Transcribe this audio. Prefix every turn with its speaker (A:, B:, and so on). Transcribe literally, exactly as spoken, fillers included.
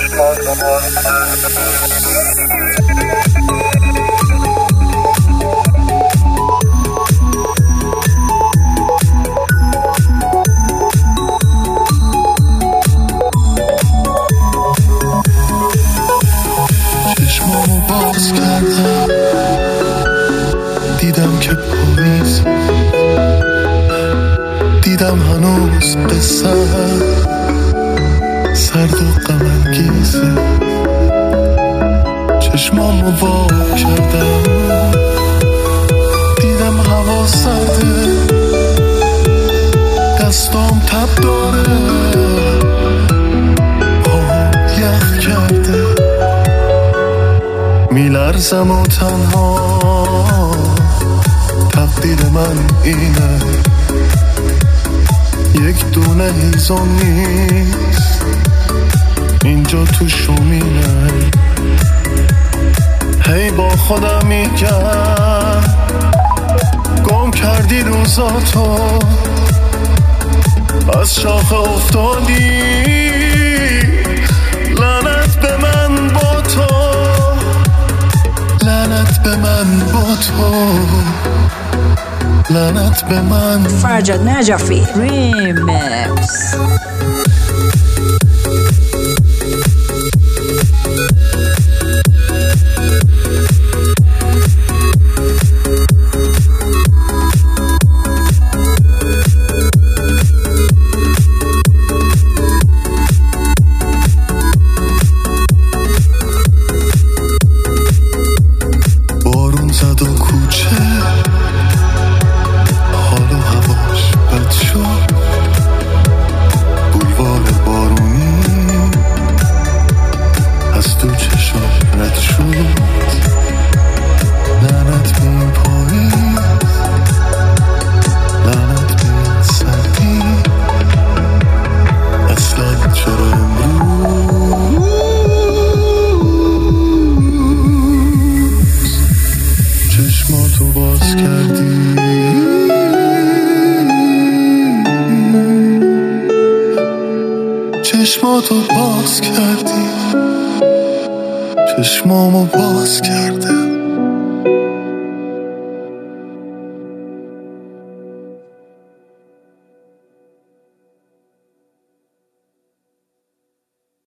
A: چشمامو باز کردم، دیدم که پاییز، دیدم هنوز قصه سرد و غم انگیزه. چشمامو وا کردم، دیدم هوا سرده، دستام تب داره، پام یخ کرده، میلرزم و تنها تقدیر من اینه، یک دونه هیزم نیست اینجا تو شومینه. هی با خودم میگم گم کردی روزاتو، از شاخه افتادی، لعنت به من با تو، لعنت به من با تو، لعنت به من.
B: فرجاد نجفی ریمیکس.
A: بارون زد و کوچه حال و هواش بد شد، بولوار بارونی از تو چشم رد شد، لعنت به این پاییز، لعنت به این سردی، اصلا چرا امروز چشماتو باز کردی. چشماتو باز کردی، چشمامو باز کرده.